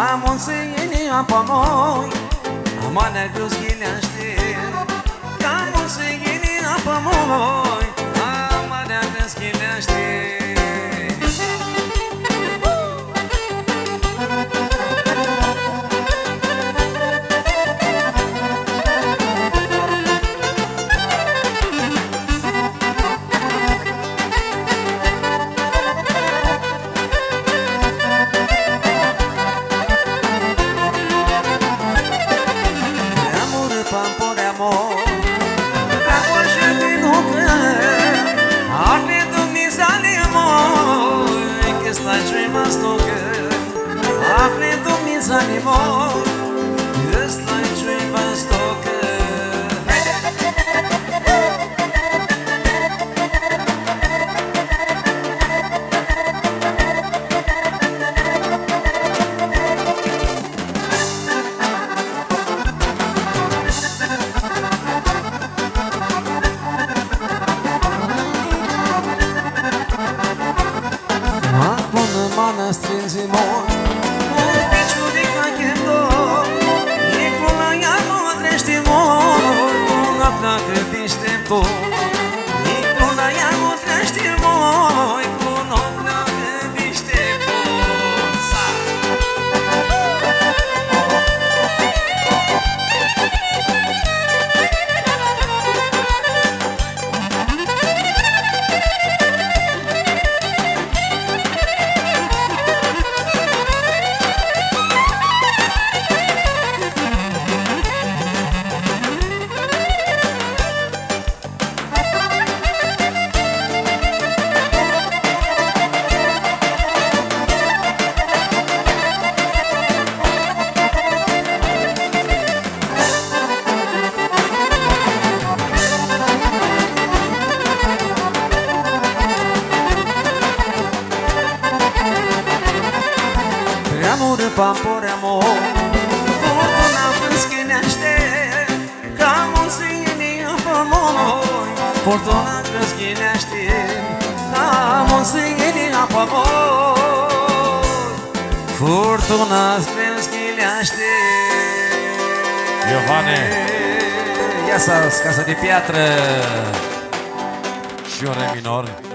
Am un sâine apa moi, amane grus ghilește. Am un sâine apa moi, amane grus ghilește. Ахне думи занимой, если чуй востока. Акуна манастир зимой. Icona ea nu trește moi, cu nopna gândiște poza. Amor por amor, fortuna crăschinește, ca muzinie apamoi. Fortuna crăschinește, ca muzinie apamoi. Fortuna crăschinește. Iohane, ia să casă de piatră și un re minor.